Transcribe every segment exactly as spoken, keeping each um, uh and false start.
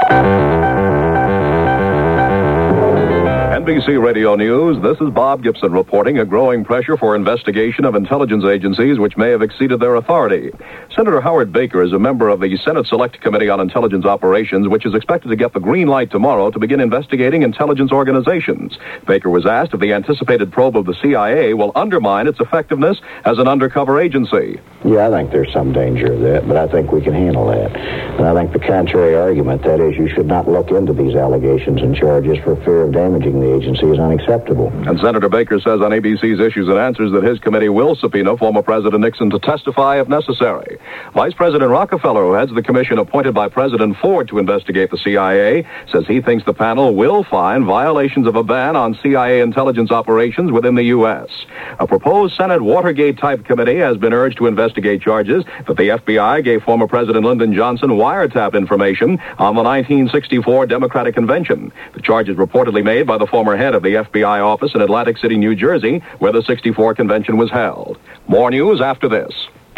N B C Radio News, this is Bob Gibson reporting a growing pressure for investigation of intelligence agencies which may have exceeded their authority. Senator Howard Baker is a member of the Senate Select Committee on Intelligence Operations, which is expected to get the green light tomorrow to begin investigating intelligence organizations. Baker was asked if the anticipated probe of the C I A will undermine its effectiveness as an undercover agency. Yeah, I think there's some danger of that, but I think we can handle that. And I think the contrary argument, that is, you should not look into these allegations and charges for fear of damaging the agency, is unacceptable. And Senator Baker says on A B C's Issues and Answers that his committee will subpoena former President Nixon to testify if necessary. Vice President Rockefeller, who heads the commission appointed by President Ford to investigate the C I A, says he thinks the panel will find violations of a ban on C I A intelligence operations within the U S. A proposed Senate Watergate-type committee has been urged to investigate charges that the F B I gave former President Lyndon Johnson wiretap information on the nineteen sixty-four Democratic Convention. The charge is reportedly made by the former head of the F B I office in Atlantic City, New Jersey, where the sixty-four convention was held. More news after this.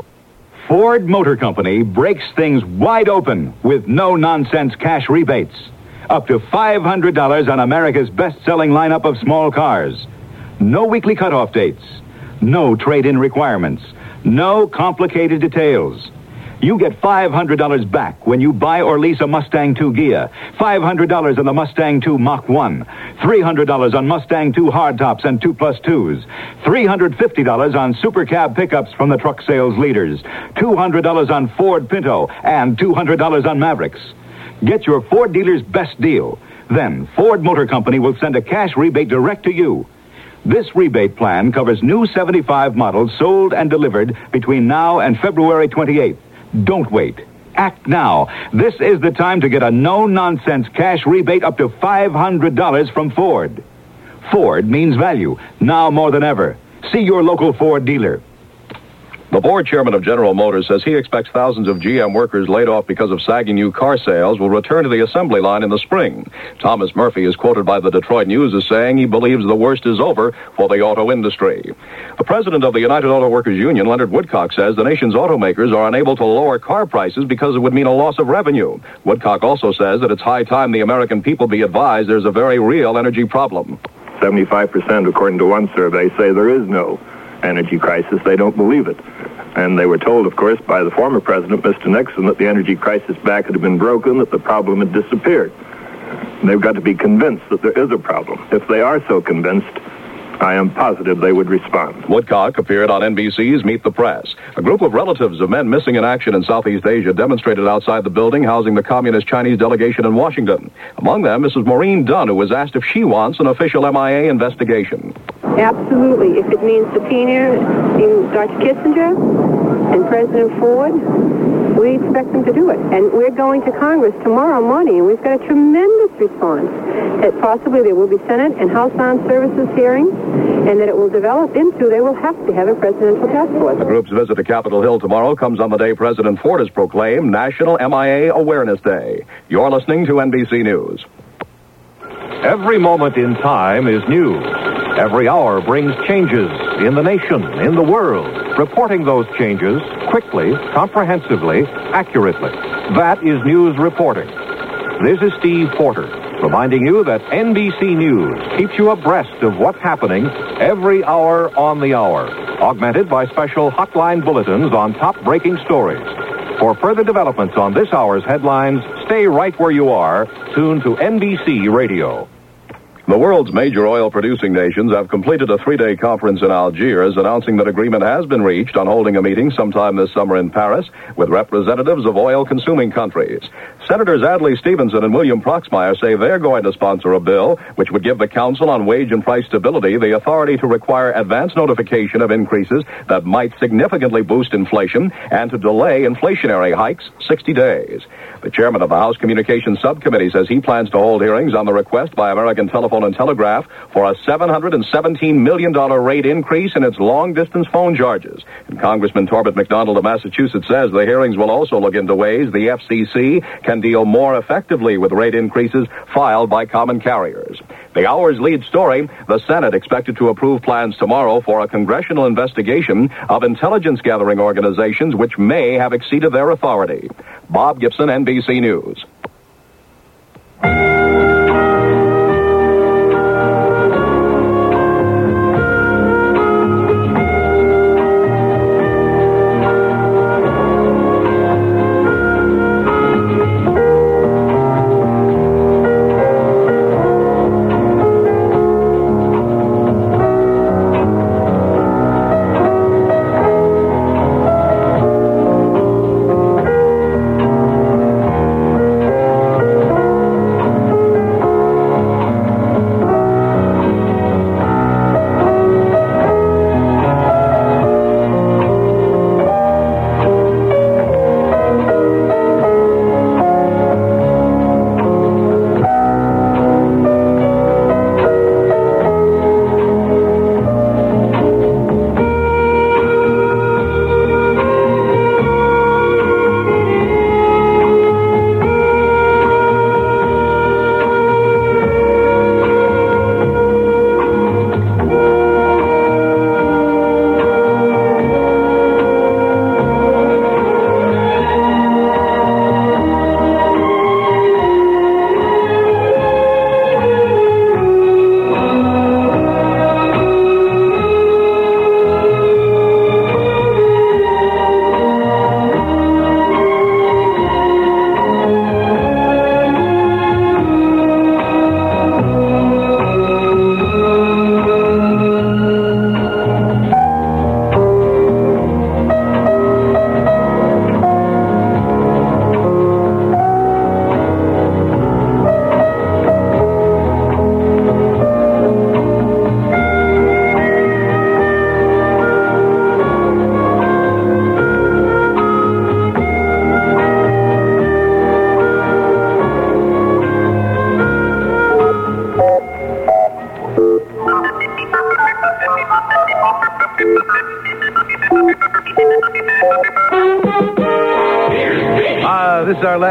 Ford Motor Company breaks things wide open with no-nonsense cash rebates. Up to five hundred dollars on America's best-selling lineup of small cars. No weekly cutoff dates. No trade-in requirements. No complicated details. You get five hundred dollars back when you buy or lease a Mustang two Ghia, five hundred dollars on the Mustang two Mach one, three hundred dollars on Mustang two hardtops and two plus twos, three hundred fifty dollars on super cab pickups from the truck sales leaders, two hundred dollars on Ford Pinto, and two hundred dollars on Mavericks. Get your Ford dealer's best deal. Then Ford Motor Company will send a cash rebate direct to you. This rebate plan covers new seventy-five models sold and delivered between now and February twenty-eighth. Don't wait. Act now. This is the time to get a no-nonsense cash rebate up to five hundred dollars from Ford. Ford means value, now more than ever. See your local Ford dealer. The board chairman of General Motors says he expects thousands of G M workers laid off because of sagging new car sales will return to the assembly line in the spring. Thomas Murphy is quoted by the Detroit News as saying he believes the worst is over for the auto industry. The president of the United Auto Workers Union, Leonard Woodcock, says the nation's automakers are unable to lower car prices because it would mean a loss of revenue. Woodcock also says that it's high time the American people be advised there's a very real energy problem. seventy-five percent, according to one survey, say there is no energy crisis. They don't believe it. And they were told, of course, by the former president, Mister Nixon, that the energy crisis back had been broken, that the problem had disappeared. And they've got to be convinced that there is a problem. If they are so convinced, I am positive they would respond. Woodcock appeared on N B C's Meet the Press. A group of relatives of men missing in action in Southeast Asia demonstrated outside the building housing the Communist Chinese delegation in Washington. Among them, Missus Maureen Dunn, who was asked if she wants an official M I A investigation. Absolutely. If it means subpoenaing Doctor Kissinger and President Ford, we expect them to do it. And we're going to Congress tomorrow morning, and we've got a tremendous response that possibly there will be Senate and House Armed Services hearings, and that it will develop into they will have to have a presidential task force. The group's visit to Capitol Hill tomorrow comes on the day President Ford has proclaimed National M I A Awareness Day. You're listening to N B C News. Every moment in time is news. Every hour brings changes in the nation, in the world. Reporting those changes quickly, comprehensively, accurately. That is news reporting. This is Steve Porter, reminding you that N B C News keeps you abreast of what's happening every hour on the hour, augmented by special hotline bulletins on top breaking stories. For further developments on this hour's headlines, stay right where you are, tuned to N B C Radio. The world's major oil-producing nations have completed a three-day conference in Algiers announcing that agreement has been reached on holding a meeting sometime this summer in Paris with representatives of oil-consuming countries. Senators Adlai Stevenson and William Proxmire say they're going to sponsor a bill which would give the Council on Wage and Price Stability the authority to require advance notification of increases that might significantly boost inflation and to delay inflationary hikes sixty days. The chairman of the House Communications Subcommittee says he plans to hold hearings on the request by American Telephone and Telegraph for a seven hundred seventeen million dollars rate increase in its long-distance phone charges. And Congressman Torbett McDonald of Massachusetts says the hearings will also look into ways the F C C can deal more effectively with rate increases filed by common carriers. The hour's lead story, the Senate expected to approve plans tomorrow for a congressional investigation of intelligence-gathering organizations which may have exceeded their authority. Bob Gibson, N B C News.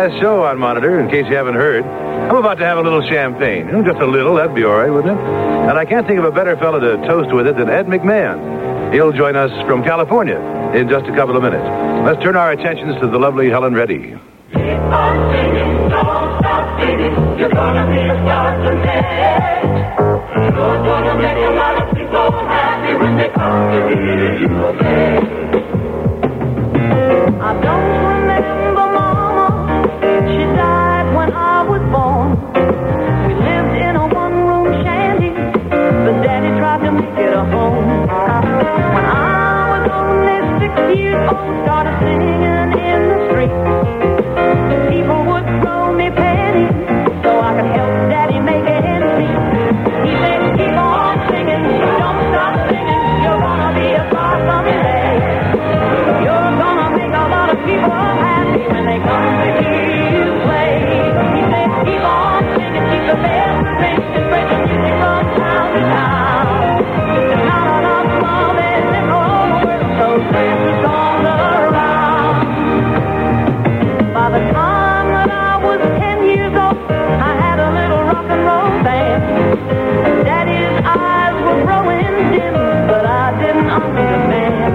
last show on Monitor, in case you haven't heard, I'm about to have a little champagne. You know, just a little, that'd be all right, wouldn't it? And I can't think of a better fellow to toast with it than Ed McMahon. He'll join us from California in just a couple of minutes. Let's turn our attentions to the lovely Helen Reddy. Keep on singing, don't stop singing. You're gonna be a star tonight. You're gonna make a lot of people happy when they come to hear you again. I don't remember Mama. She died when I was born. We lived in a one-room shanty, but Daddy tried to make it a home. When I was only six years old, started singing in the street. People would throw me pennies so I could help Daddy make ends meet. He said, keep on singing, don't stop singing. You're gonna be a star someday. You're gonna make a lot of people happy when they come to hear you play. He said, keep on singing, keep the bells ringing, and spread the music from town to town. There's not enough love in this whole world, so spread the songs around. By the time that I was ten years old, I had a little rock and roll band. Daddy's eyes were growing dim, but I didn't understand.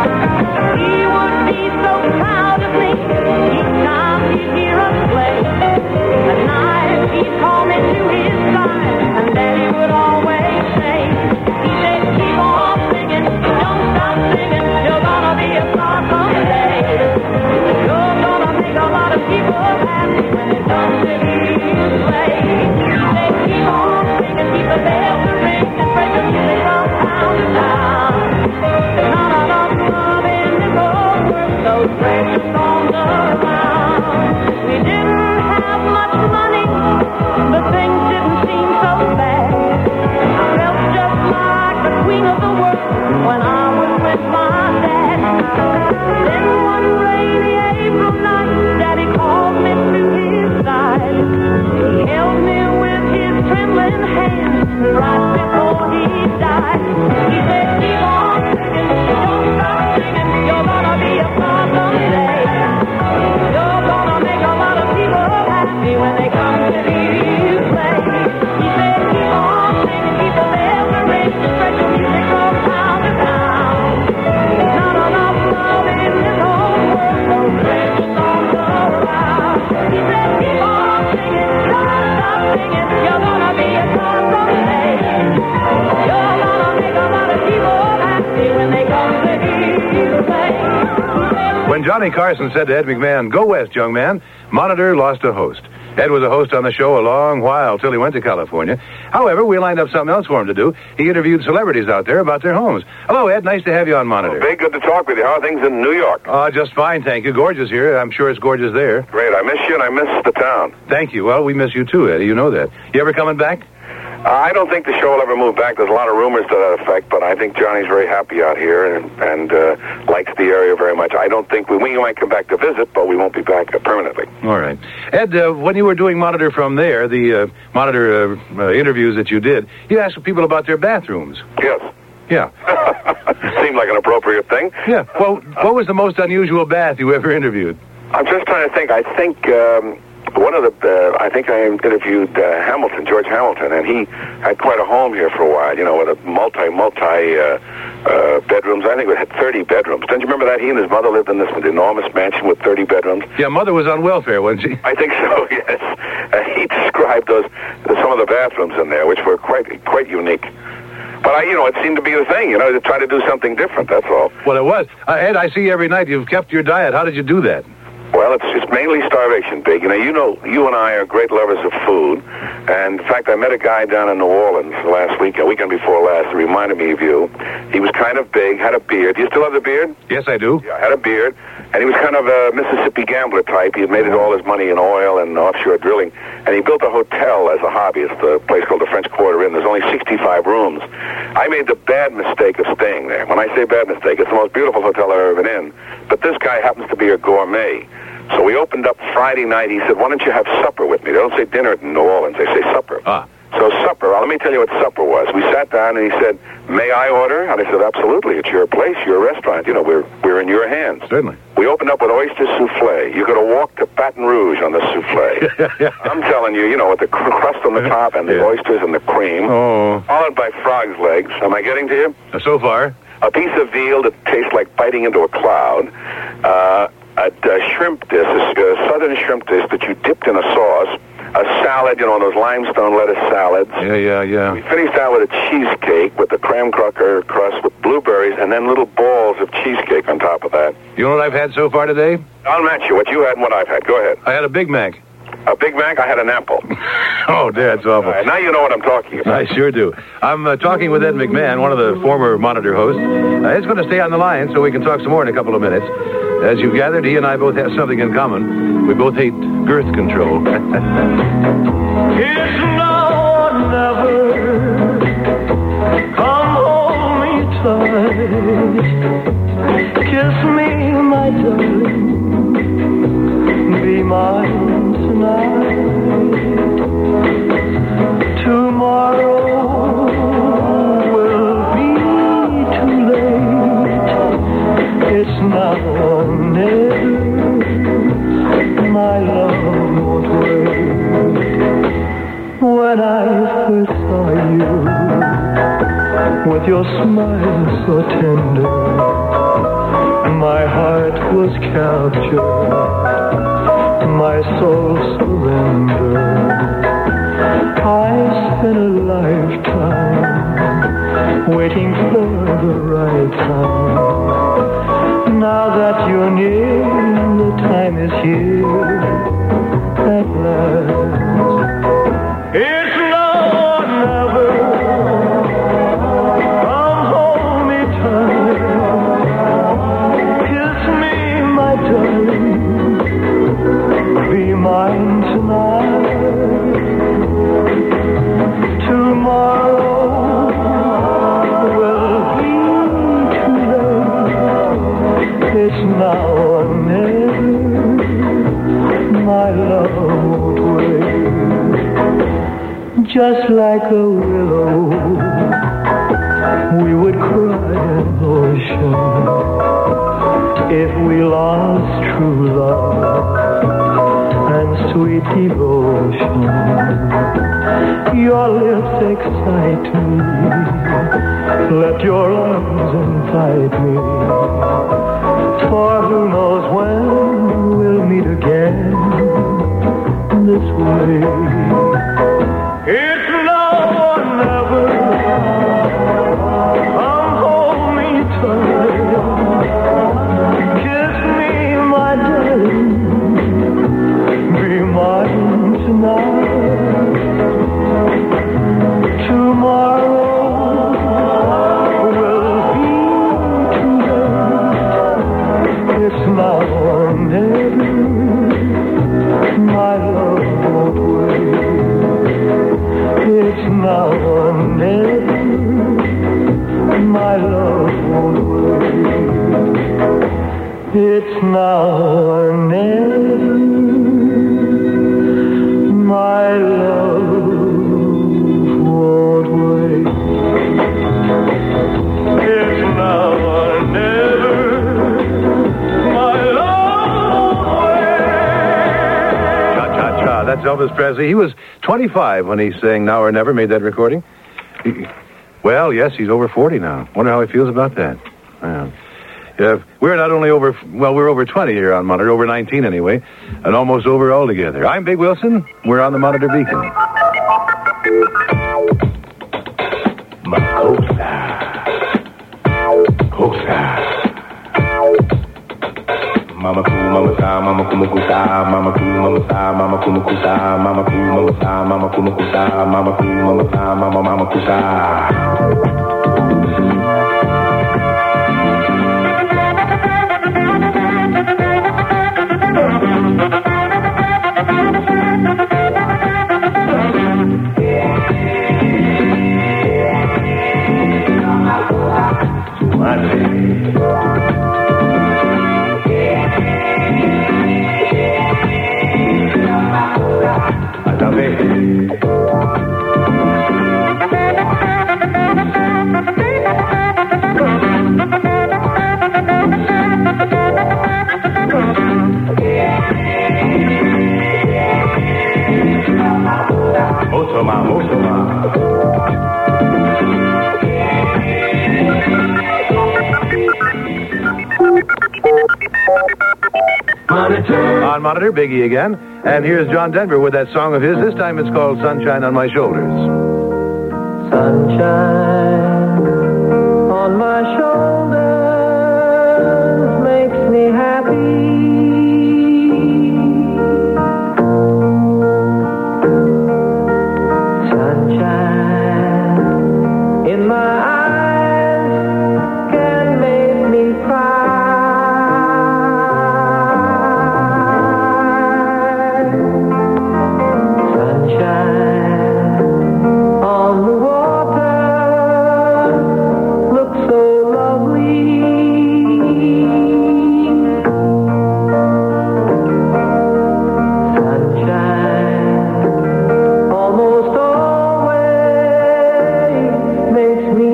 He would be so proud of me each time he'd hear us play. At night he'd call me to his side, and Daddy would always say, he said, keep on singing, don't stop singing, you're gonna be a star someday. You're gonna make a lot of people happy when they come to hear you play. He said, keep on singing, keep the bells to ring, and spread the music from town to town. There's not enough love in this whole world, so spread your songs around. We didn't have much money, but things didn't seem so bad. I felt just like the queen of the world when I was with my dad. Then one rainy April night, Daddy called me to his side. He held me with his trembling hands right before he died. He said, keep on singing, don't stop singing, you're gonna be a star someday. You're gonna make a lot of people happy when they come to hear you play. He said, keep on singing, keep the bells ringing, spread the music from town to town. There's not enough love in this whole world, so spread your songs around. He said, keep on singing, don't stop singing, you're gonna be a star someday. You're gonna make a lot of people happy when they come to hear you play. When Johnny Carson said to Ed McMahon, go west, young man, Monitor lost a host. Ed was a host on the show a long while till he went to California. However, we lined up something else for him to do. He interviewed celebrities out there about their homes. Hello, Ed. Nice to have you on Monitor. Very good to talk with you. How are things in New York? Oh, just fine, thank you. Gorgeous here. I'm sure it's gorgeous there. Great. I miss you, and I miss the town. Thank you. Well, we miss you too, Eddie. You know that. You ever coming back? Uh, I don't think the show will ever move back. There's a lot of rumors to that effect, but I think Johnny's very happy out here and, and uh, likes the area very much. I don't think we, we might come back to visit, but we won't be back uh, permanently. All right. Ed, uh, when you were doing Monitor from there, the uh, Monitor uh, uh, interviews that you did, you asked people about their bathrooms. Yes. Yeah. Seemed like an appropriate thing. Yeah. Well, what was the most unusual bath you ever interviewed? I'm just trying to think. I think... Um, One of the, uh, I think I interviewed uh, Hamilton, George Hamilton, and he had quite a home here for a while, you know, with a multi, multi uh, uh, bedrooms. I think it had thirty bedrooms. Don't you remember that? He and his mother lived in this enormous mansion with thirty bedrooms. Yeah, mother was on welfare, wasn't she? I think so, yes. Uh, he described those, some of the bathrooms in there, which were quite, quite unique. But, I, you know, it seemed to be the thing, you know, to try to do something different, that's all. Well, it was. Uh, Ed, I see every night you've kept your diet. How did you do that? Well, it's it's mainly starvation, Big. You know, you know, you and I are great lovers of food. And, in fact, I met a guy down in New Orleans last week, a weekend before last, that reminded me of you. He was kind of big, had a beard. Do you still have the beard? Yes, I do. Yeah, had a beard. And he was kind of a Mississippi gambler type. He had made all his money in oil and offshore drilling. And he built a hotel as a hobby. It's the place called the French Quarter Inn. There's only sixty-five rooms. I made the bad mistake of staying there. When I say bad mistake, it's the most beautiful hotel I've ever been in. But this guy happens to be a gourmet. So we opened up Friday night. He said, why don't you have supper with me? They don't say dinner in New Orleans. They say supper. Ah. So supper, well, let me tell you what supper was. We sat down and he said, may I order? And I said, absolutely. It's your place, your restaurant. You know, we're we're in your hands. Certainly. We We opened up with oyster souffle. You could have walked to Baton Rouge on the souffle. I'm telling you, you know, with the cr- crust on the top and the Yeah. oysters and the cream. Oh. Followed by frog's legs. Am I getting to you? Uh, So far. A piece of veal that tastes like biting into a cloud. Uh, a, a shrimp dish, a, a southern shrimp dish that you dipped in a sauce. A salad, you know, those limestone lettuce salads. Yeah, yeah, yeah. We finished out with a cheesecake with the creme cracker crust with blueberries and then little balls of cheesecake on top of that. You know what I've had so far today? I'll match you. What you had and what I've had. Go ahead. I had a Big Mac. A Big Mac, I had an apple. Oh, that's awful. All right, now you know what I'm talking about. I sure do. I'm uh, talking with Ed McMahon, one of the former Monitor hosts. Uh, Ed's going to stay on the line so we can talk some more in a couple of minutes. As you've gathered, he and I both have something in common. We both hate girth control. It's now or never. Come hold me tight. Kiss me, my darling. Be mine tonight. Tomorrow will be too late. It's now or never. My love won't wait. When I first saw you, with your smile so tender, my heart was captured. My soul surrendered. I spent a lifetime waiting for the right time. Now that you're near, the time is here at last. It's now or never. Come hold me tight. Kiss me, my darling. Be mine tonight. Tomorrow will be too late. It's now or never. My love won't wait. Just like a willow, we would cry an ocean if we lost true love and sweet devotion. Your lips excite me. Let your arms invite me. For who knows when we'll meet again this way. It's now or never. Come hold me tight. Kiss me, my darling. Be mine tonight. Tomorrow will be too late. It's now or never. My love won't wait. It's now or never. My love won't wait. It's now or never. My love won't wait. It's now or never. My love won't wait. Cha-cha-cha. That's Elvis Presley. He was twenty-five when he sang Now or Never, made that recording. He, well, yes, he's over forty now. Wonder how he feels about that. Yeah. Yeah, we're not only over, well, we're over twenty here on Monitor, over nineteen anyway, and almost over altogether. I'm Big Wilson. We're on the Monitor Beacon. Makosa. Kosa. Mama cool, mama sa, mama kumukusa, mama cool, mama sa, mama kumukusa, mama cool, mama sa, mama kumukusa, mama cool, mama sa, mama mama kusa. Madre. Musoma, Musoma. Monitor. On Monitor, Biggie again. And here's John Denver with that song of his. This time it's called Sunshine on My Shoulders. Sunshine on my shoulders makes me happy. Sunshine in my eyes can make me cry. Sunshine on the water looks so lovely. Sunshine almost always makes me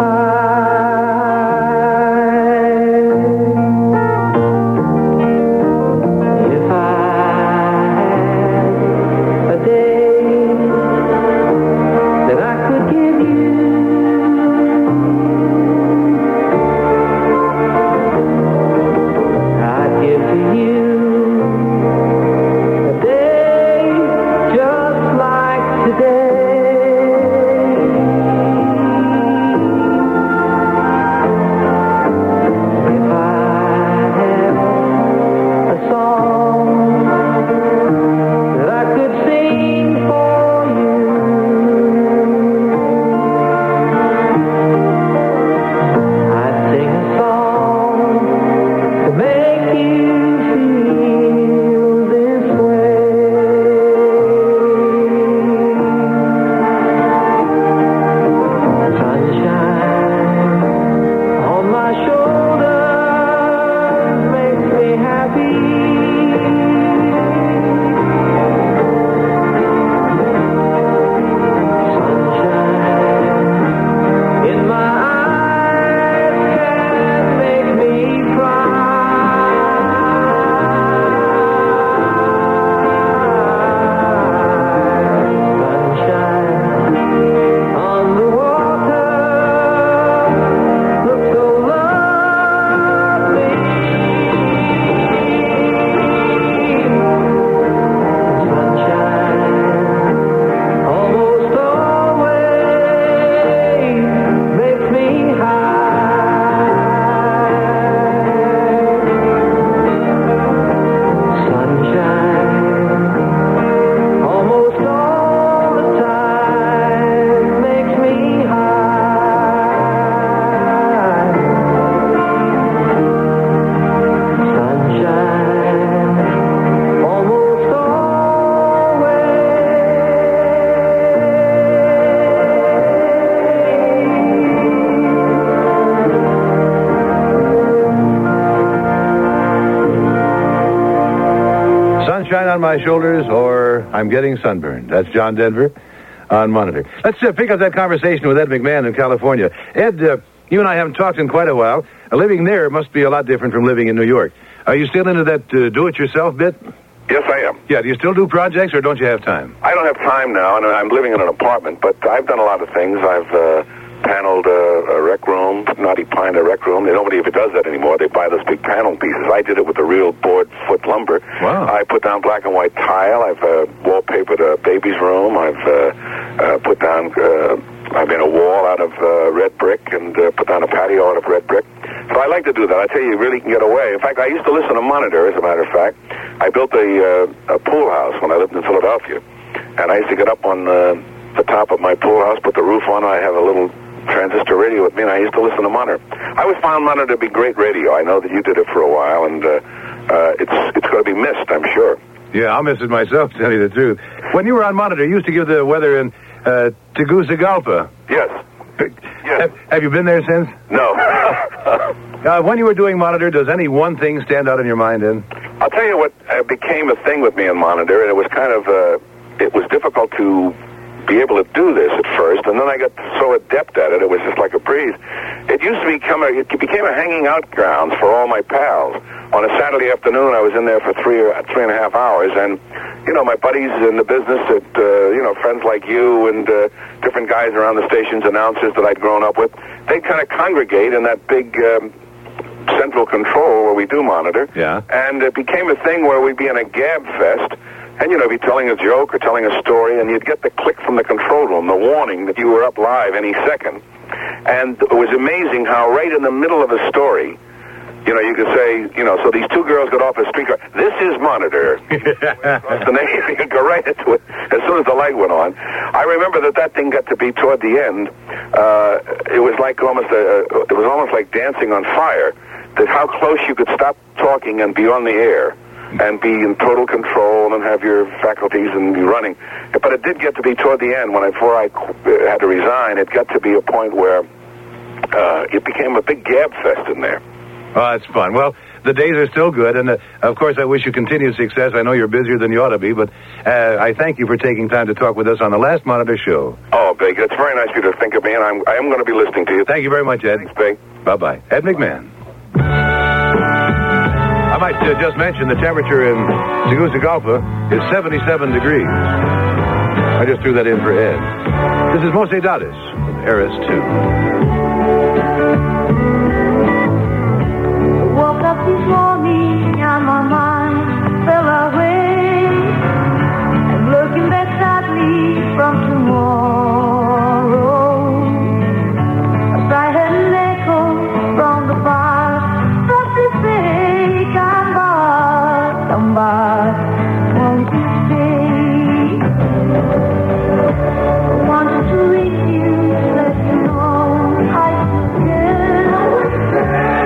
high. If I had a day that I could give you, I'd give to you a day just like today. If I had a song that I could sing for you, I'd sing a song to make you feel this way. Sunshine on my shoulders makes me happy. Sunshine in my eyes can make me cry. Sunshine on the water looks so lovely. Sunshine almost always makes me high. Sunshine almost all the time makes me high. Sunshine almost Sunshine on My Shoulders, or I'm Getting Sunburned. That's John Denver on Monitor. Let's uh, pick up that conversation with Ed McMahon in California. Ed, uh, you and I haven't talked in quite a while. Uh, living there must be a lot different from living in New York. Are you still into that uh, do-it-yourself bit? Yes, I am. Yeah, do you still do projects, or don't you have time? I don't have time now, and I'm living in an apartment, but I've done a lot of things. I've uh, paneled uh, a rec room, Knotty Pine, a rec room. Nobody even does that anymore. They buy those big panel pieces. I did it with the real board foot lumber. Wow. I put down black and white tile. I've uh, wallpapered a baby's room. I've uh, uh, put down, uh, I've made a wall out of uh, red brick and uh, put down a patio out of red brick. So I like to do that. I tell you, you really can get away. In fact, I used to listen to Monitor, as a matter of fact. I built a, uh, a pool house when I lived in Philadelphia. And I used to get up on uh, the top of my pool house, put the roof on. I have a little transistor radio with me, and I used to listen to Monitor. I always found Monitor to be great radio. I know that you did it for a while, and uh, uh, it's it's going to be missed, I'm sure. Yeah, I'll miss it myself, to tell you the truth. When you were on Monitor, you used to give the weather in uh, Tegucigalpa. Yes. Yes. Have, have you been there since? No. uh, when you were doing Monitor, does any one thing stand out in your mind then? I'll tell you what uh, became a thing with me in Monitor, and it was kind of, uh, it was difficult to be able to do this at first, and then I got so adept at it, it was just like a breeze. It used to become a, it became a hanging out grounds for all my pals. On a Saturday afternoon, I was in there for three or three and a half hours, and you know, my buddies in the business, that uh, you know, friends like you and uh, different guys around the station's announcers that I'd grown up with, they'd kind of congregate in that big um, central control where we do monitor. Yeah. And it became a thing where we'd be in a gab fest, and you know, be telling a joke or telling a story, and you'd get the click from the control room, the warning that you were up live any second. And it was amazing how right in the middle of a story, you know, you could say, you know, so these two girls got off a streetcar. This is Monitor. The name, you could go right into it as soon as the light went on. I remember that that thing got to be toward the end. Uh, it was like almost a, it was almost like dancing on fire. That how close you could stop talking and be on the air and be in total control and have your faculties and be running. But it did get to be toward the end when I, before I had to resign. It got to be a point where uh, it became a big gab fest in there. Oh, that's fun. Well, the days are still good, and uh, of course I wish you continued success. I know you're busier than you ought to be, but uh, I thank you for taking time to talk with us on the Last Monitor Show. Oh, Big, it's very nice of you to think of me, and I'm, I am going to be listening to you. Thank you very much, Ed. Thanks, Big. Bye-bye. Ed McMahon. I might uh, just mention the temperature in Tegucigalpa is seventy-seven degrees. I just threw that in for Ed. This is Mose Dades with Eris two. Woke up this morning and my mind fell away, and looking back sadly from tomorrow, as I heard an echo from the bar, softly say, come by, come by, won't you stay? I wanted to reach you, to let you know I still care.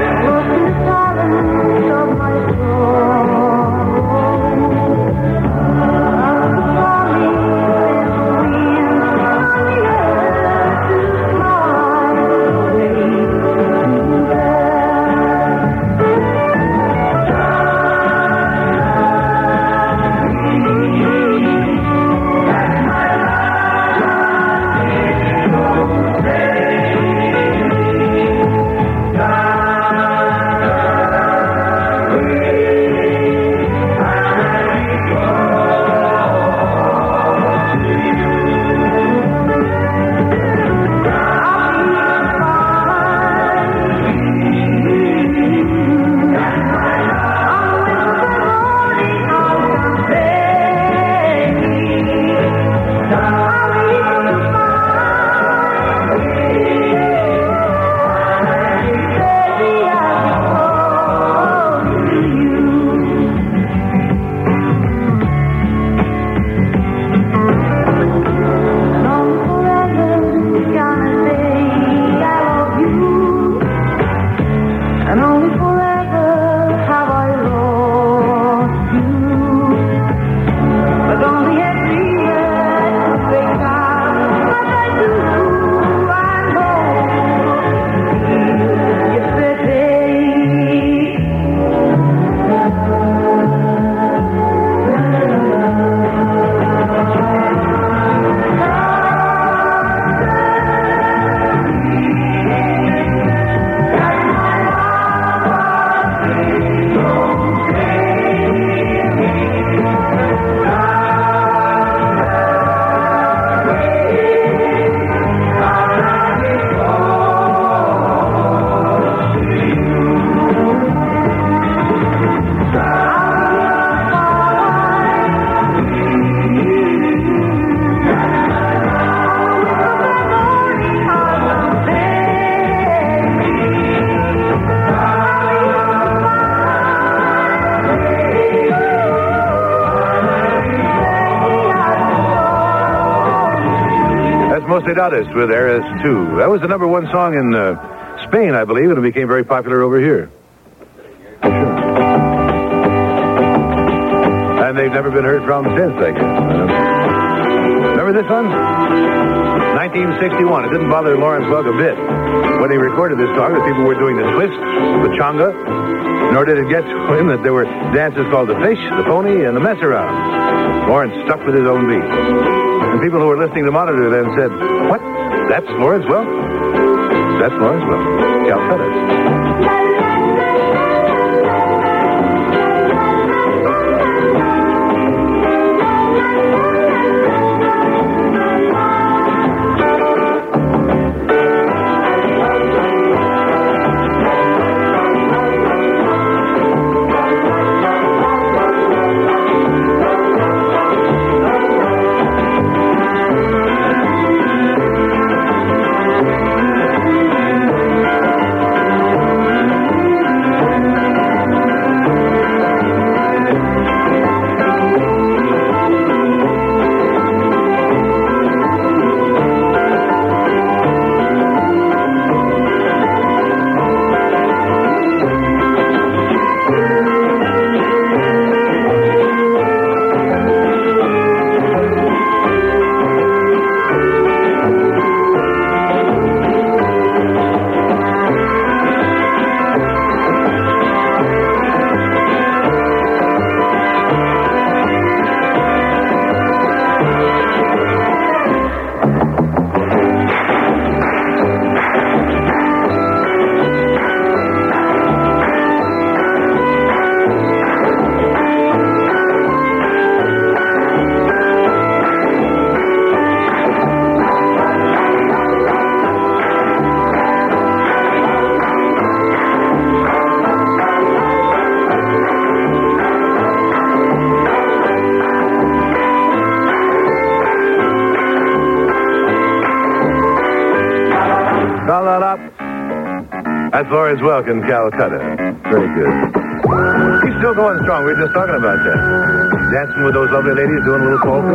Dades with Eris two. That was the number one song in uh, Spain, I believe, and it became very popular over here. And they've never been heard from since, I guess. Uh, remember this one? nineteen sixty-one. It didn't bother Lawrence Welk a bit when he recorded this song that people were doing the twist, the changa, nor did it get to him that there were dances called the fish, the pony, and the mess around. Lawrence stuck with his own beat. And people who were listening to Monitor then said, what? That's Lawrence Welk? That's Lawrence Welk. Calcutta. That's Lawrence Welk in Calcutta. Very good. He's still going strong. We were just talking about that. Dancing with those lovely ladies, doing a little polka.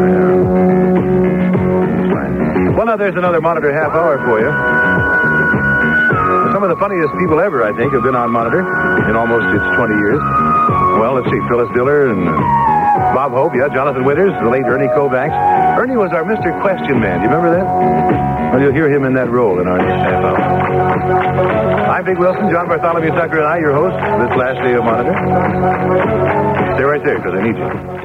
Yeah. Well, now there's another Monitor half hour for you. Some of the funniest people ever, I think, have been on Monitor in almost its twenty years. Well, let's see. Phyllis Diller and uh, Bob Hope, yeah, Jonathan Winters, the late Ernie Kovacs. Ernie was our Mister Question Man. Do you remember that? Well, you'll hear him in that role in our next half hour. I'm Big Wilson, John Bartholomew Tucker, and I, your host, this last day of Monitor. Stay right there, because I need you.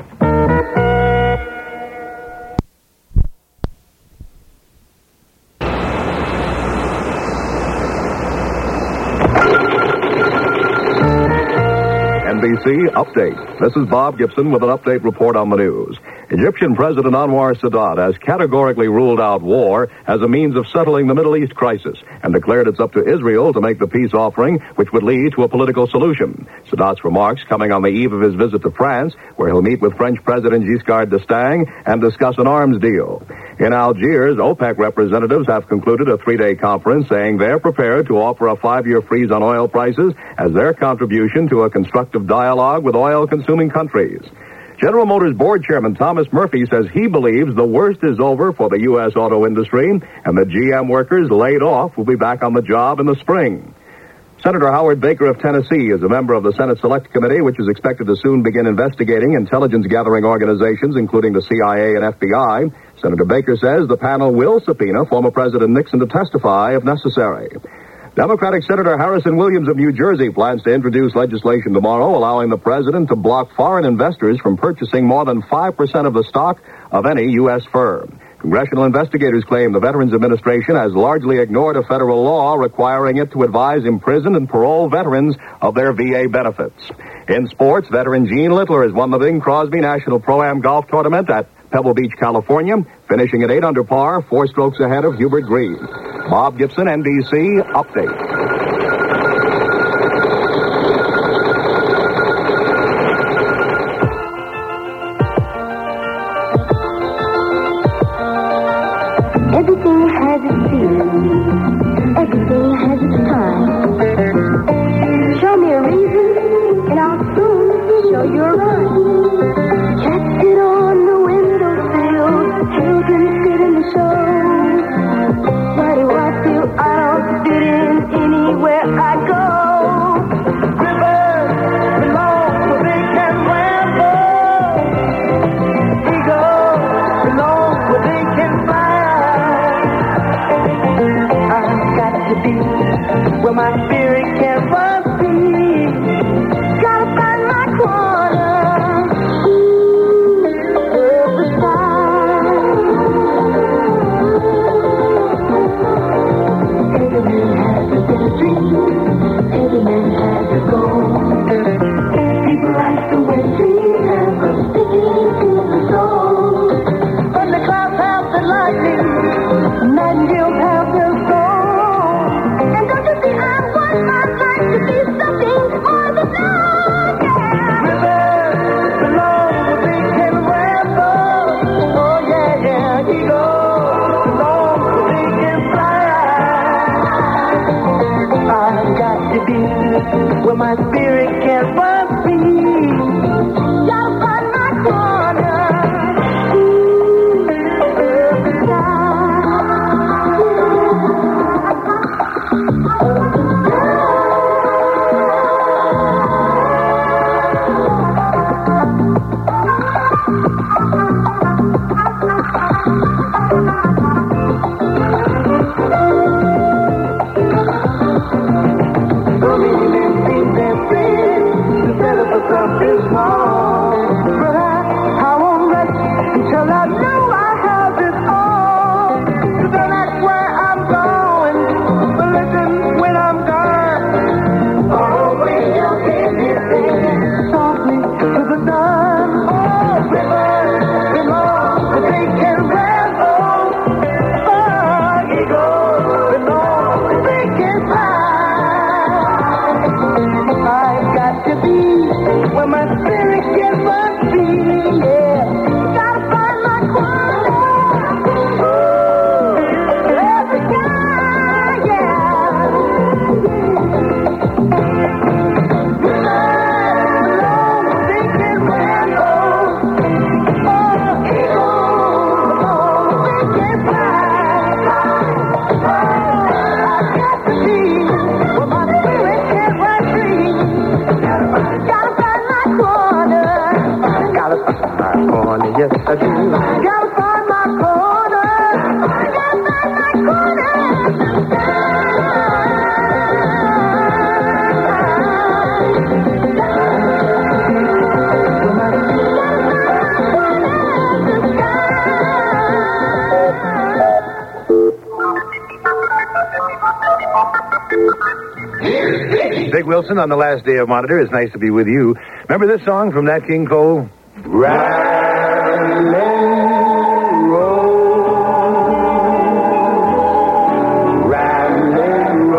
N B C Update. This is Bob Gibson with an update report on the news. Egyptian President Anwar Sadat has categorically ruled out war as a means of settling the Middle East crisis and declared it's up to Israel to make the peace offering, which would lead to a political solution. Sadat's remarks coming on the eve of his visit to France, where he'll meet with French President Giscard d'Estaing and discuss an arms deal. In Algiers, OPEC representatives have concluded a three-day conference saying they're prepared to offer a five-year freeze on oil prices as their contribution to a constructive dialogue with oil-consuming countries. General Motors board chairman Thomas Murphy says he believes the worst is over for the U S auto industry and the G M workers laid off will be back on the job in the spring. Senator Howard Baker of Tennessee is a member of the Senate Select Committee, which is expected to soon begin investigating intelligence-gathering organizations, including the C I A and F B I. Senator Baker says the panel will subpoena former President Nixon to testify if necessary. Democratic Senator Harrison Williams of New Jersey plans to introduce legislation tomorrow allowing the president to block foreign investors from purchasing more than five percent of the stock of any U S firm. Congressional investigators claim the Veterans Administration has largely ignored a federal law requiring it to advise imprisoned and parole veterans of their V A benefits. In sports, veteran Gene Littler has won the Bing Crosby National Pro-Am Golf Tournament at Pebble Beach, California, finishing at eight under par, four strokes ahead of Hubert Green. Bob Gibson, N B C, Update. Everything has its season. Everything has its time. Show me a reason, and I'll soon show you a rhyme. Cats sit on the windowsill, children sit in the show. Why do I feel I don't fit in anywhere I go? Rivers belong where they can ramble. Eagles belong where they can fly. I've got to be where my spirit can run free. Gotta find my corner. Ooh, the sky. yes I do. Gotta find my corner. Gotta find my corner. Big Wilson on the last day of Monitor. It's nice to be with you. Remember this song from Nat King Cole? Ramblin' Rose, Ramblin'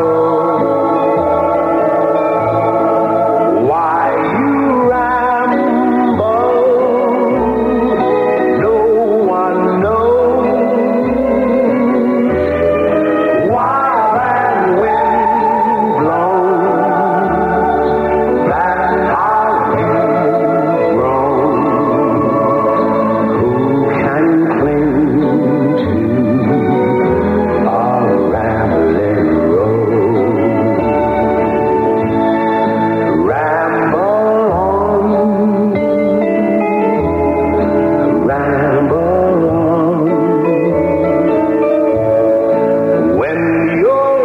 Rose, why you ramble, no one knows. While that wind blows, that's how you grow. Who can cling to a rambling road? Ramble on, ramble on. When you're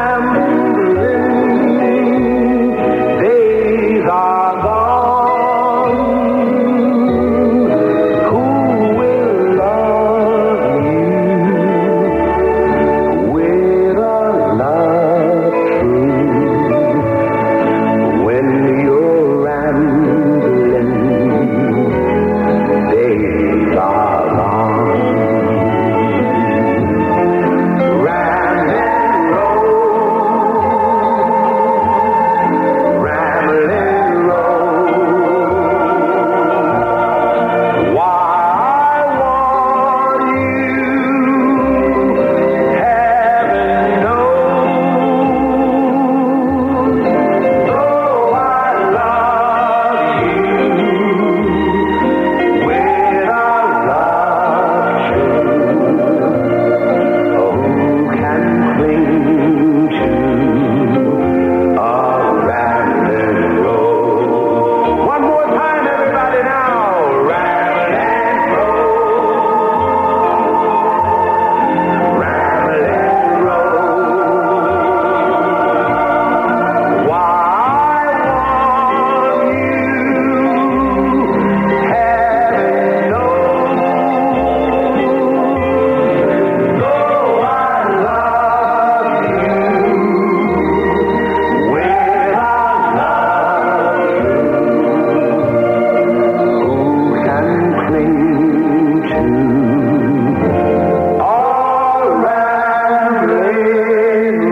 rambling, days are gone. Who will love you with a love true? When you're rambling, days are gone. Ramblin' Rose, Ramblin' Rose, why I want you, heaven knows. Though I love you with a love true, who can cling to a rambling road? One more time, everybody now. Rambling road, rambling road. Why I want you, heaven knows. Though I love you with a love true, who can cling to a rambling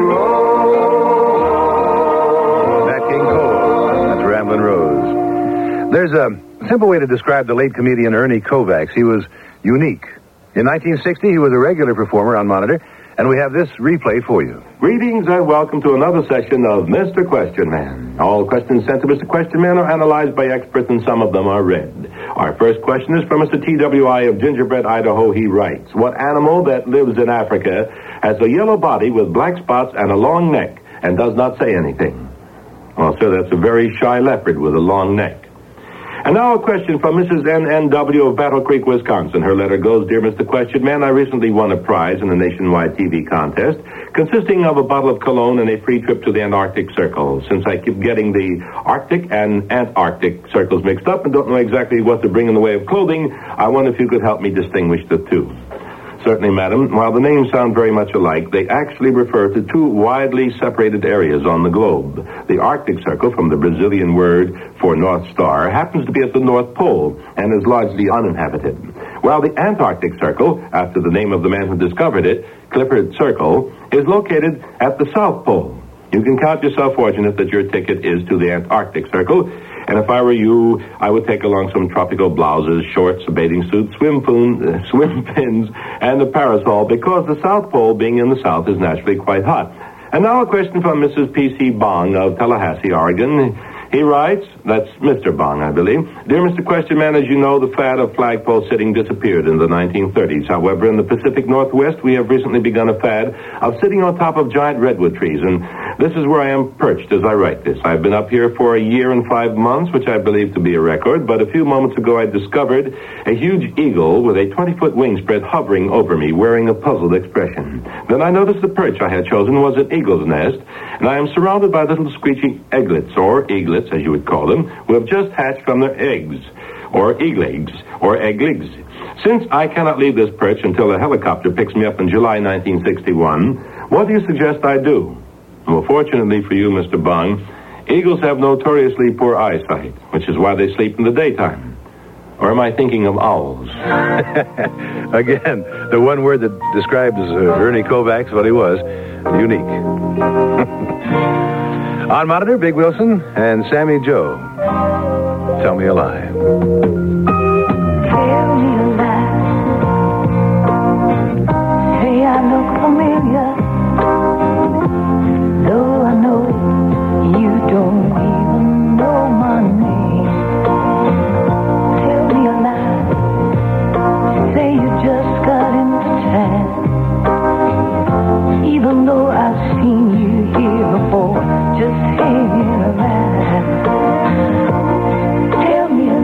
road? Nat King Cole. That's Ramblin' Rose. There's a simple way to describe the late comedian Ernie Kovacs. He was unique. In nineteen sixty, he was a regular performer on Monitor, and we have this replay for you. Greetings and welcome to another session of Mister Question Man. All questions sent to Mister Question Man are analyzed by experts, and some of them are read. Our first question is from Mister T W I of Gingerbread, Idaho. He writes, what animal that lives in Africa has a yellow body with black spots and a long neck and does not say anything? Well, sir, that's a very shy leopard with a long neck. And now a question from Missus N N W of Battle Creek, Wisconsin. Her letter goes, Dear Mister Question Man, I recently won a prize in a nationwide T V contest consisting of a bottle of cologne and a free trip to the Antarctic Circle. Since I keep getting the Arctic and Antarctic circles mixed up and don't know exactly what to bring in the way of clothing, I wonder if you could help me distinguish the two. Certainly, madam. While the names sound very much alike, they actually refer to two widely separated areas on the globe. The Arctic Circle, from the Brazilian word for North Star, happens to be at the North Pole and is largely uninhabited. While the Antarctic Circle, after the name of the man who discovered it, Clifford Circle, is located at the South Pole. You can count yourself fortunate that your ticket is to the Antarctic Circle. And if I were you, I would take along some tropical blouses, shorts, a bathing suit, swim, poon, uh, swim pins, and a parasol, because the South Pole, being in the South, is naturally quite hot. And now a question from Missus P C Bong of Tallahassee, Oregon. He writes, that's Mister Bong, I believe. Dear Mister Question Man, as you know, the fad of flagpole sitting disappeared in the nineteen thirties. However, in the Pacific Northwest, we have recently begun a fad of sitting on top of giant redwood trees. And This is where I am perched as I write this. I've been up here for a year and five months, which I believe to be a record, but a few moments ago I discovered a huge eagle with a twenty-foot wingspread hovering over me, wearing a puzzled expression. Then I noticed the perch I had chosen was an eagle's nest, and I am surrounded by little screeching eaglets, or eaglets, as you would call them, who have just hatched from their eggs, or eagle-eggs, or egg-legs. Since I cannot leave this perch until a helicopter picks me up in July nineteen sixty-one, what do you suggest I do? Well, fortunately for you, Mister Bung, eagles have notoriously poor eyesight, which is why they sleep in the daytime. Or am I thinking of owls? Again, the one word that describes uh, Ernie Kovacs, what he was, unique. On monitor, Big Wilson and Sammy Joe. Tell me a lie. Tell me a lie. Say I look familiar. Though I know you don't even know my name. Tell me a lie. Say you just got into town. Even though I've seen you here before, just hanging around. Tell me a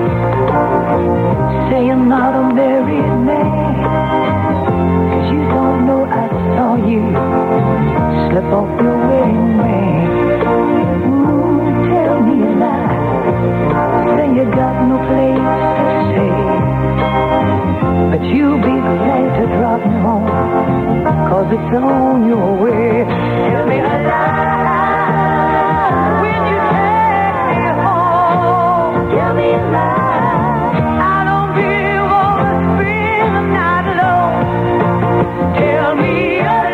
lie. Say I'm not a married man. 'Cause you don't know I saw you slip off your wedding ring. Ooh, tell me a lie. Say you got no place to stay, but you'll be glad to drop me home, 'cause it's on your way. Tell me a lie. When you take me home, tell me a lie. I don't really want to spend the night alone. Tell me a lie.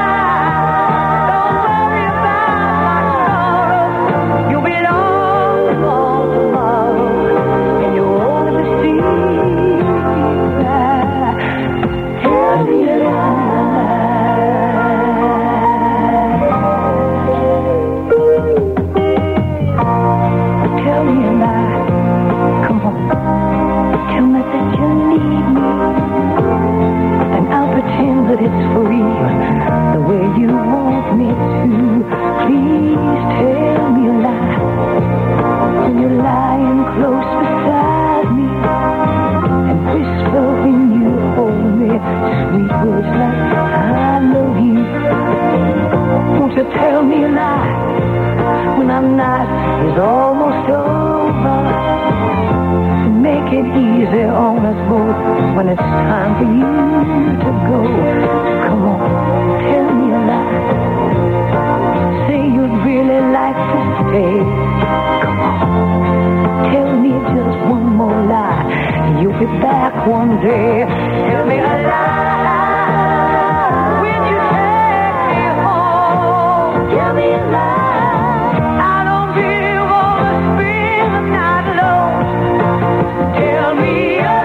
It's for real, the way you want me to. Please tell me a lie. When you're lying close beside me, and whisper when you hold me sweet words like I love you. Won't you tell me a lie when our night is almost over? Make it easy on us both when it's time for you to go. Come on, tell me a lie. Say you'd really like to stay. Come on, tell me just one more lie. You'll be back one day. Tell me a lie. When you take me home, tell me a lie. I don't really want to spend the night alone. Tell me a lie.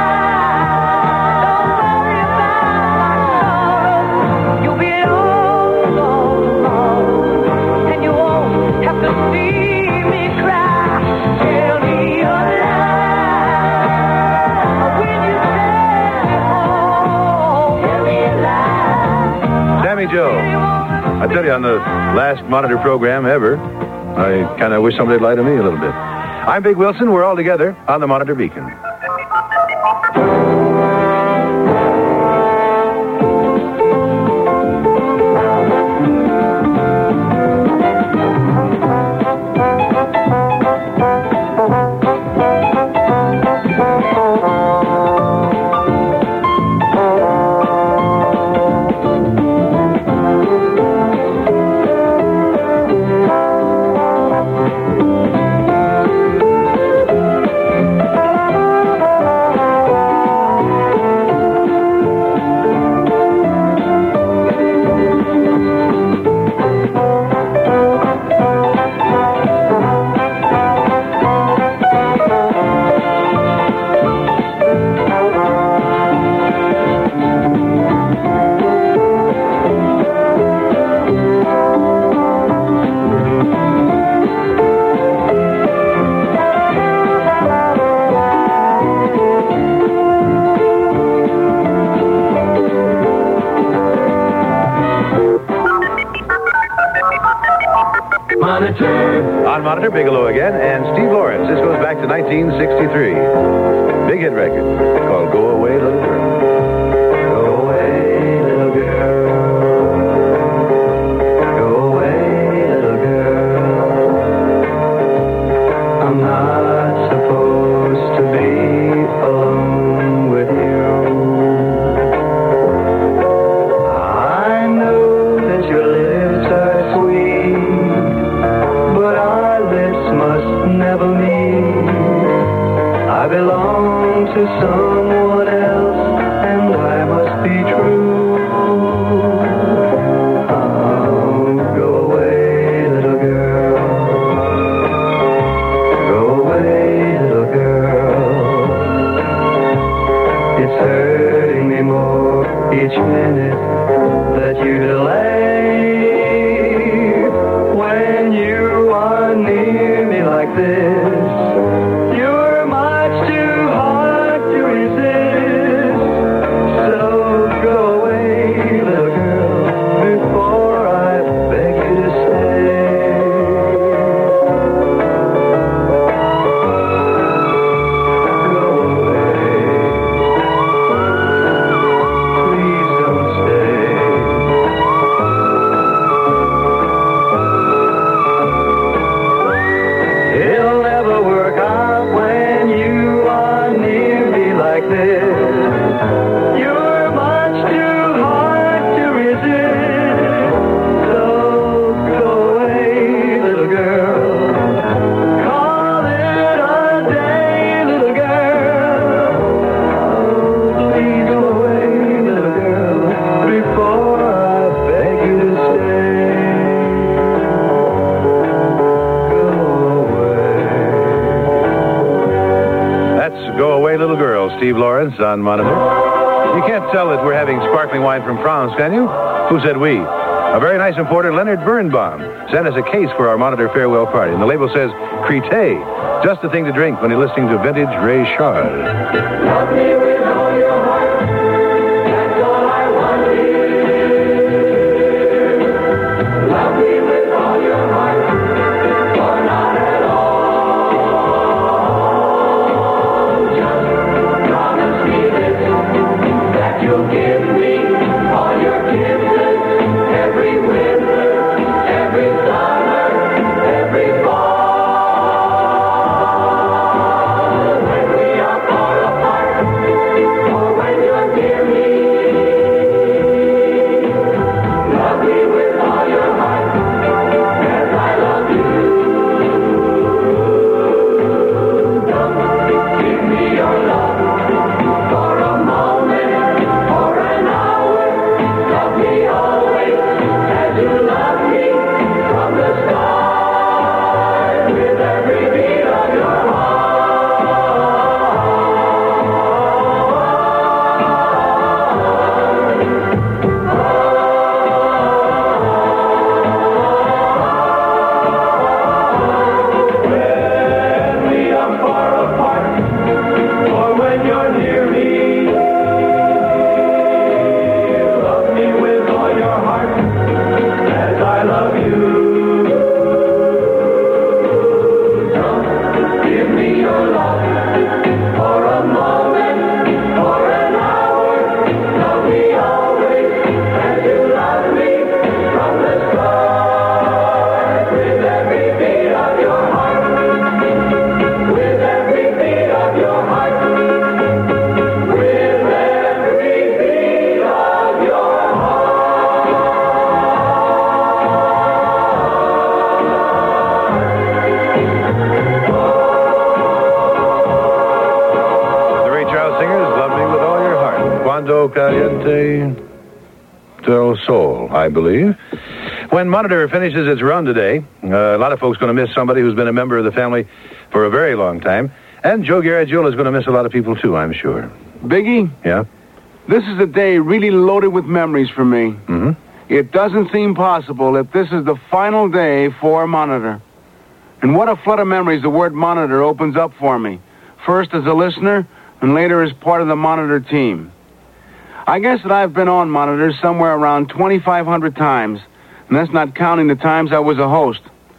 Don't worry about my sorrow. You'll be alone all tomorrow, and you won't have to see me cry. Tell me a lie. When you take me home, tell me a lie. Sammy Joe. I tell you, on the last Monitor program ever, I kind of wish somebody'd lie to me a little bit. I'm Big Wilson. We're all together on the Monitor Beacon. Monitor. On Monitor, Bigelow again, and Steve Lawrence. This goes back to nineteen sixty-three. Big hit record called Go Away, Little Girl. Go away, little girl. Go away, little girl. I'm not supposed to be alone with you. I know that your lips are sweet, but our lips must never meet. I belong to someone else, and I must be true. Oh, go away, little girl. Go away, little girl. It's hurting me more each minute that you delay. When you are near me like this, you're much too hard to resist. So go away, little girl, before I beg you to stay. Go away. Please don't stay. It'll never work out when you are near me like this. You're much too hard to resist. So go away, little girl. Call it a day, little girl. Oh, please go away, little girl, before I beg you to stay. That's Go Away, Little Girl, Steve Lawrence on Monitor. You can't tell that we're having sparkling wine from France, can you? Who said we? A very nice importer, Leonard Birnbaum, sent us a case for our Monitor farewell party. And the label says, Crete, just the thing to drink when you're listening to vintage Ray Charles. Love me with all your heart. That's all I want to hear. Love me with all your heart, or not at all. Just promise me this, that you'll give me all your kisses every winter, every summer, every fall. When we are far apart, or when you're near me, love me with all your heart, as I love you. Don't give me your love for a moment, for an hour. Love me always as you love me from the start, with every beat of your When we are far apart, or when you're near me, love me with all your heart, as I love you. Don't give me your love for a moment, for an hour. Love me always as you love me from the start, with every beat of your heart, with every beat of your heart, with every beat of your The Ray Charles Singers, Love Me With All Your Heart. Cuando Caliente del Sol, I believe. When Monitor finishes its run today, uh, a lot of folks going to miss somebody who's been a member of the family for a very long time. And Joe Garagiola is going to miss a lot of people, too, I'm sure. Biggie, Yeah? this is a day really loaded with memories for me. Mm-hmm. It doesn't seem possible that this is the final day for Monitor. And what a flood of memories the word Monitor opens up for me. First as a listener, and later as part of the Monitor team. I guess that I've been on Monitor somewhere around twenty-five hundred times, and that's not counting the times I was a host.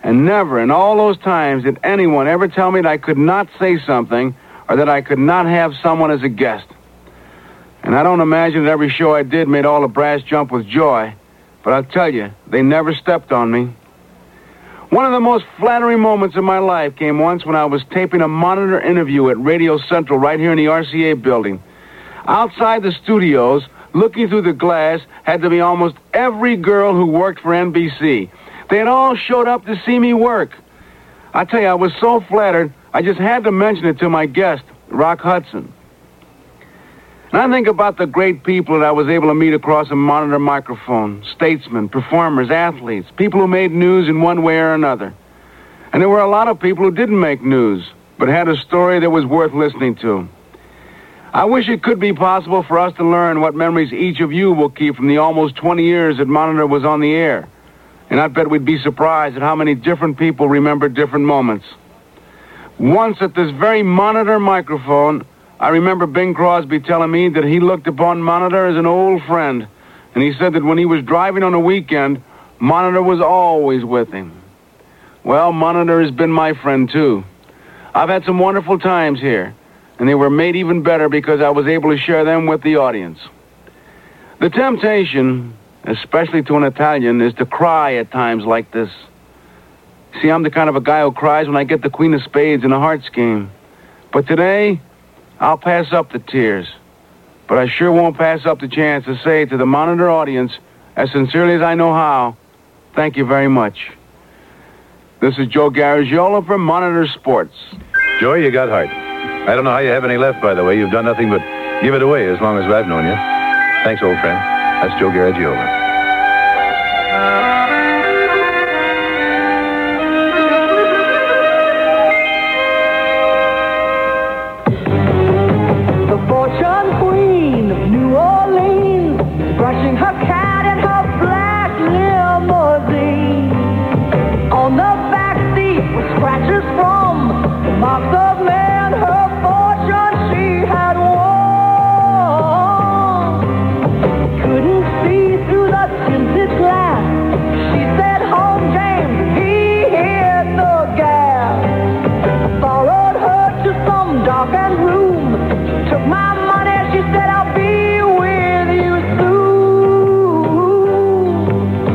And never in all those times did anyone ever tell me that I could not say something or that I could not have someone as a guest. And I don't imagine that every show I did made all the brass jump with joy, but I'll tell you, they never stepped on me. One of the most flattering moments of my life came once when I was taping a Monitor interview at Radio Central right here in the R C A building. Outside the studios, looking through the glass, had to be almost every girl who worked for N B C. They had all showed up to see me work. I tell you, I was so flattered, I just had to mention it to my guest, Rock Hudson. And I think about the great people that I was able to meet across a Monitor microphone, statesmen, performers, athletes, people who made news in one way or another. And there were a lot of people who didn't make news, but had a story that was worth listening to. I wish it could be possible for us to learn what memories each of you will keep from the almost twenty years that Monitor was on the air. And I bet we'd be surprised at how many different people remember different moments. Once at this very Monitor microphone, I remember Bing Crosby telling me that he looked upon Monitor as an old friend. And he said that when he was driving on a weekend, Monitor was always with him. Well, Monitor has been my friend, too. I've had some wonderful times here, and they were made even better because I was able to share them with the audience. The temptation, especially to an Italian, is to cry at times like this. See, I'm the kind of a guy who cries when I get the Queen of Spades in a hearts game. But today, I'll pass up the tears. But I sure won't pass up the chance to say to the Monitor audience, as sincerely as I know how, thank you very much. This is Joe Garagiola for Monitor Sports. Joey, you got heart. I don't know how you have any left, by the way. You've done nothing but give it away as long as I've known you. Thanks, old friend. That's Joe Garagiola. The fortune queen of New Orleans, brushing her cat in her black limousine. On the back seat were scratches from the marks of man, her fortune she had won. Couldn't see through the tinted glass. She said, "Home, James," he hit the gas. Followed her to some darkened room. She took my money, she said, "I'll be with you soon."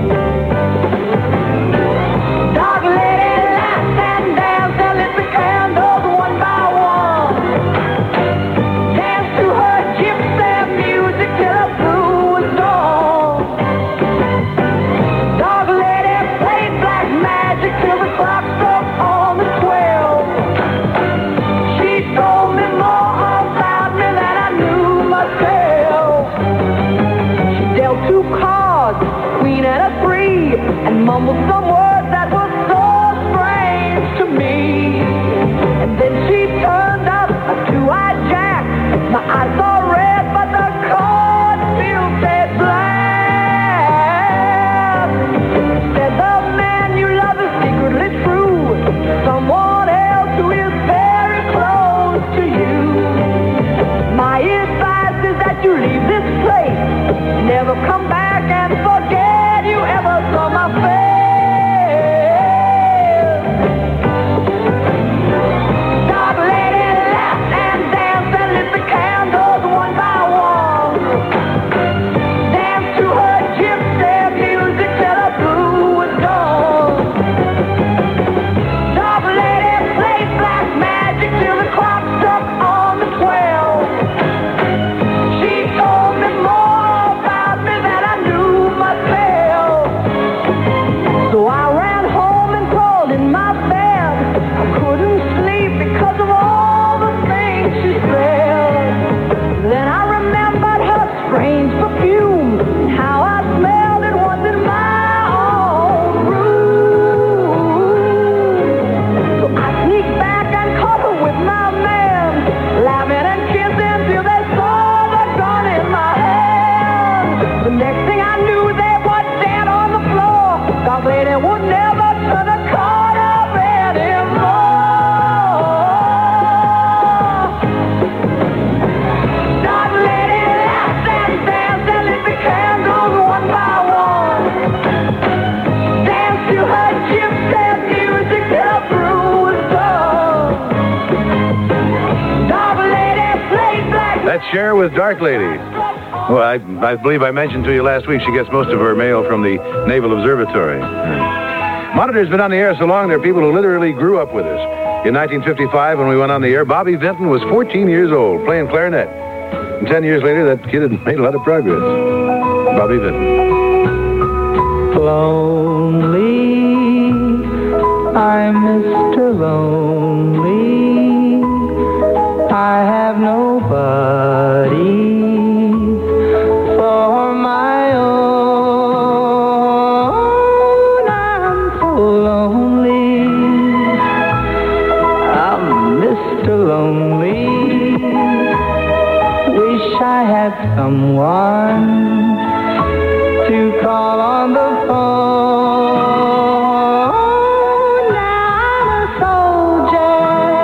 Dark lady laughed and danced and lit the candles one by one. Danced to her gypsy music till the blue was dawn. Dark lady played black magic till the clock struck on the twelve. She told me more about me than I knew myself. She dealt two cards, queen and a three, and mumbled some words that were so strange to me. And then she turned up a two-eyed jack. My eyes saw red, but the card still said black. Said the man you love is secretly true. Someone else who is very close to you. My advice is that you leave this place. Never come back and forget you ever saw my face. share with Dark Lady. Well, I, I believe I mentioned to you last week she gets most of her mail from the Naval Observatory. Hmm. Monitor's been on the air so long, there are people who literally grew up with us. In nineteen fifty-five, when we went on the air, Bobby Vinton was fourteen years old, playing clarinet. And ten years later, that kid had made a lot of progress. Bobby Vinton. Lonely, I'm Mister Lonely. I have nobody for my own. I'm so lonely. I'm Mister Lonely. Wish I had someone to call on the phone. Now I'm a soldier,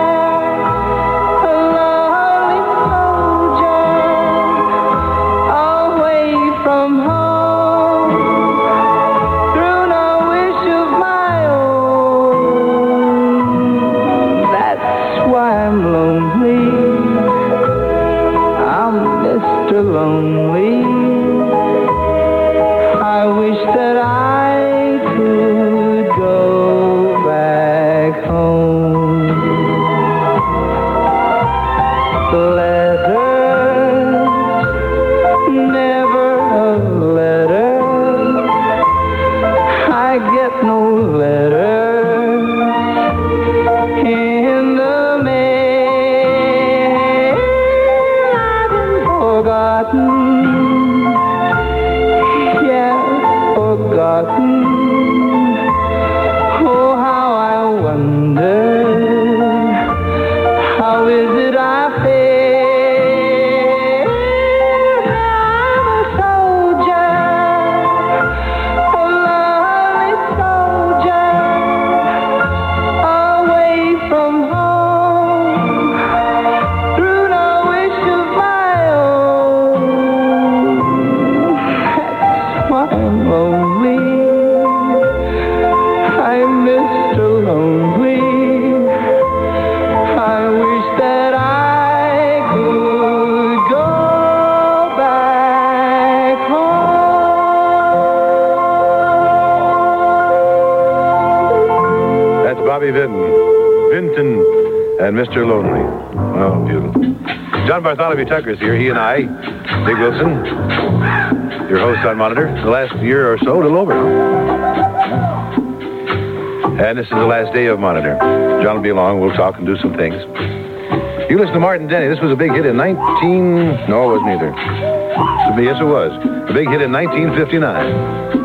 a lonely soldier, away from home, through no wish of my own. That's why I'm lonely. I'm Mister Lonely. I wish that I could go back home. Letters, never a letter. I get no letters in the mail. I've been forgotten. Forgotten. Oh, how I wonder, how is it I feel? I'm a soldier, a lonely soldier, away from home, through no wish of my own. That's why I'm lonely. I'm Mister Lonely. I wish that I could go back home. That's Bobby Vinton. Vinton and Mister Lonely. Oh, beautiful. John Bartholomew Tucker's here. He and I, Dick Wilson, your host on Monitor, the last year or so, a little over. And this is the last day of Monitor. John will be along. We'll talk and do some things. You listen to Martin Denny. This was a big hit in nineteen... No, it wasn't either. Yes, it was. A big hit in nineteen fifty-nine.